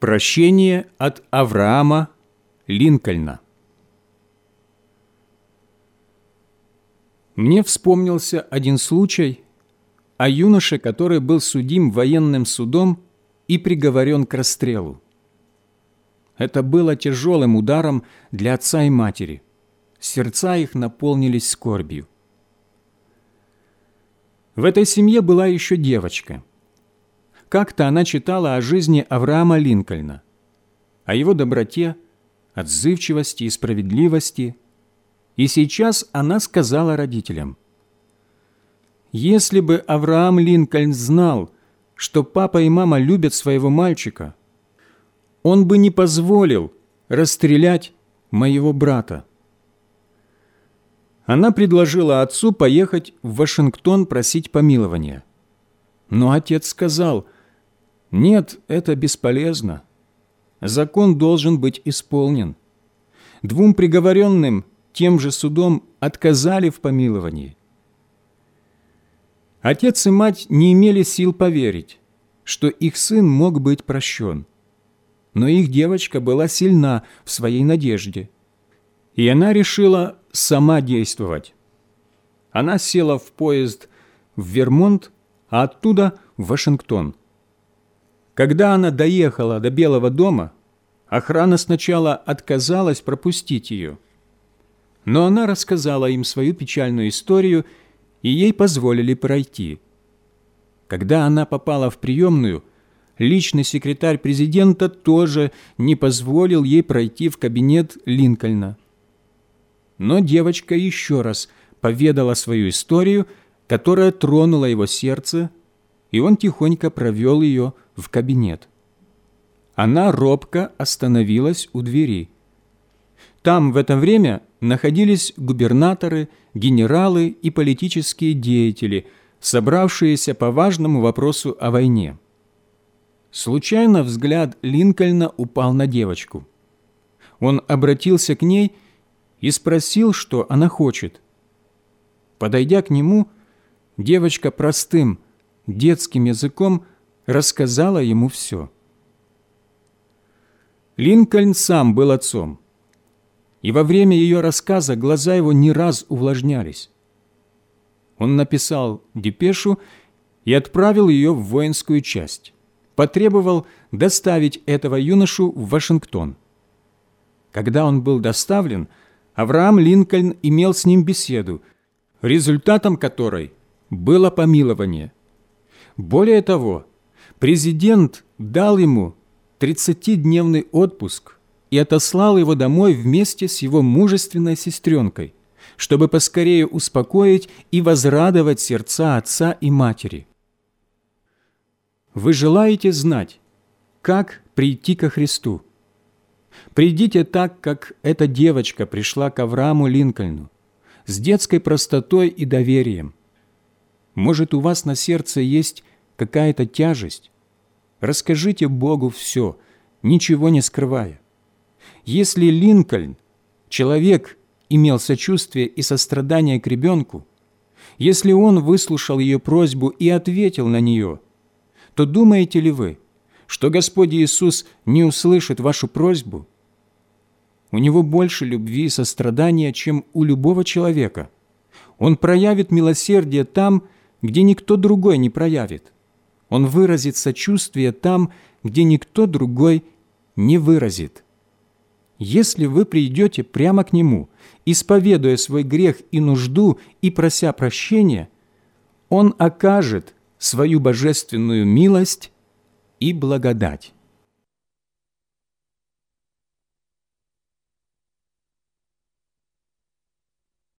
Прощение от Авраама Линкольна. Мне вспомнился один случай о юноше, который был судим военным судом и приговорен к расстрелу. Это было тяжелым ударом для отца и матери. Сердца их наполнились скорбью. В этой семье была еще девочка. Как-то она читала о жизни Авраама Линкольна, о его доброте, отзывчивости и справедливости, и сейчас она сказала родителям: «Если бы Авраам Линкольн знал, что папа и мама любят своего мальчика, он бы не позволил расстрелять моего брата». Она предложила отцу поехать в Вашингтон просить помилования. Но отец сказал: «Нет, это бесполезно. Закон должен быть исполнен. 2 приговоренным тем же судом отказали в помиловании». Отец и мать не имели сил поверить, что их сын мог быть прощен. Но их девочка была сильна в своей надежде, и она решила сама действовать. Она села в поезд в Вермонт, а оттуда в Вашингтон. Когда она доехала до Белого дома, охрана сначала отказалась пропустить ее. Но она рассказала им свою печальную историю, и ей позволили пройти. Когда она попала в приемную, личный секретарь президента тоже не позволил ей пройти в кабинет Линкольна. Но девочка еще раз поведала свою историю, которая тронула его сердце, и он тихонько провел ее в кабинет. Она робко остановилась у двери. Там в это время находились губернаторы, генералы и политические деятели, собравшиеся по важному вопросу о войне. Случайно взгляд Линкольна упал на девочку. Он обратился к ней и спросил, что она хочет. Подойдя к нему, девочка простым, детским языком рассказала ему все. Линкольн сам был отцом, и во время ее рассказа глаза его не раз увлажнялись. Он написал депешу и отправил ее в воинскую часть, потребовал доставить этого юношу в Вашингтон. Когда он был доставлен, Авраам Линкольн имел с ним беседу, результатом которой было помилование. Более того, президент дал ему 30-дневный отпуск и отослал его домой вместе с его мужественной сестренкой, чтобы поскорее успокоить и возрадовать сердца отца и матери. Вы желаете знать, как прийти ко Христу? Придите так, как эта девочка пришла к Аврааму Линкольну, с детской простотой и доверием. Может, у вас на сердце есть какая-то тяжесть? Расскажите Богу все, ничего не скрывая. Если Линкольн, человек, имел сочувствие и сострадание к ребенку, если он выслушал ее просьбу и ответил на нее, то думаете ли вы, что Господь Иисус не услышит вашу просьбу? У Него больше любви и сострадания, чем у любого человека. Он проявит милосердие там, где никто другой не проявит. Он выразит сочувствие там, где никто другой не выразит. Если вы придете прямо к Нему, исповедуя свой грех и нужду и прося прощения, Он окажет свою божественную милость и благодать.